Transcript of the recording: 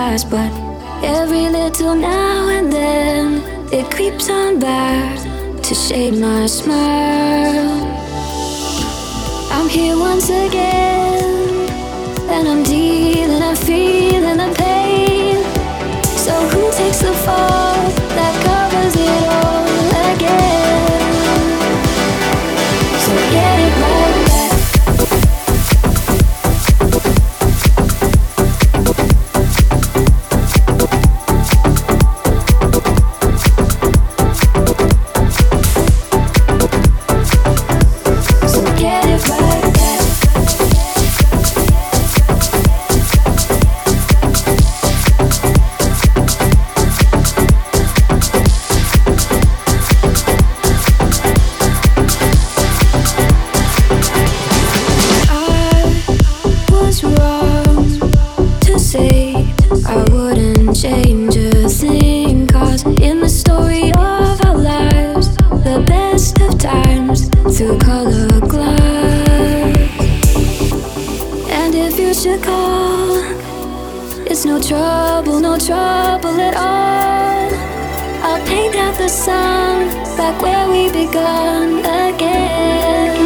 past, but every little now and then it creeps on back to shade my smile. I'm here once again, and I'm dealing, I'm feeling the pain. So who takes the fall that covers it all again? So get it right back. So get it right back. I wouldn't change a thing, 'cause in the story of our lives, the best of times through color glass. And if you should call, it's no trouble, no trouble at all. I'll paint out the sun back where we begun again.